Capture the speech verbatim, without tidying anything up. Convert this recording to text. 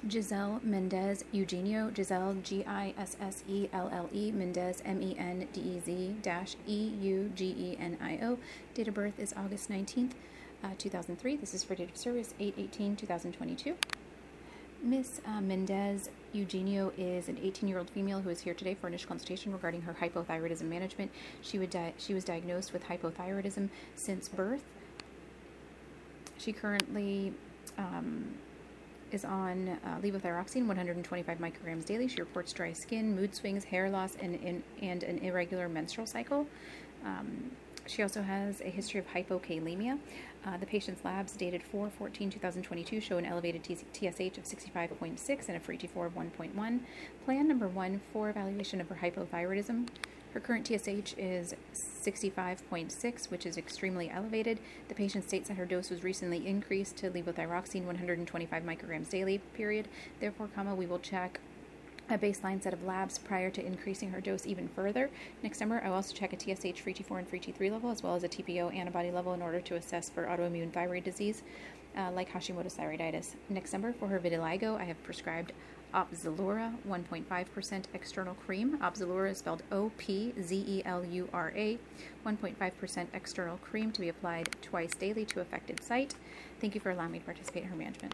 Giselle Mendez Eugenio, Giselle, G I S S E L L E, Mendez, M E N D E Z dash E U G E N I O. Date of birth is August nineteenth, uh, two thousand three. This is for date of service, eight eighteen twenty twenty-two. Miss uh, Mendez Eugenio is an eighteen-year-old female who is here today for initial consultation regarding her hypothyroidism management. She would di- she was diagnosed with hypothyroidism since birth. She currently um, is on uh, levothyroxine, one hundred twenty-five micrograms daily. She reports dry skin, mood swings, hair loss, and, and, and an irregular menstrual cycle. Um, she also has a history of hypokalemia. Uh, the patient's labs dated four fourteen twenty twenty-two show an elevated T S H of sixty-five point six and a free T four of one point one. Plan number one for evaluation of her hypothyroidism. Her current T S H is sixty-five point six, which is extremely elevated. The patient states that her dose was recently increased to levothyroxine, one hundred twenty-five micrograms daily, period. Therefore, comma, we will check a baseline set of labs prior to increasing her dose even further. Next summer, I will also check a T S H, free T four, and free T three level, as well as a T P O antibody level in order to assess for autoimmune thyroid disease, uh, like Hashimoto's thyroiditis. Next summer, for her vitiligo, I have prescribed Opzelura, one point five percent external cream. Opzelura is spelled O P Z E L U R A, one point five percent external cream to be applied twice daily to affected site. Thank you for allowing me to participate in her management.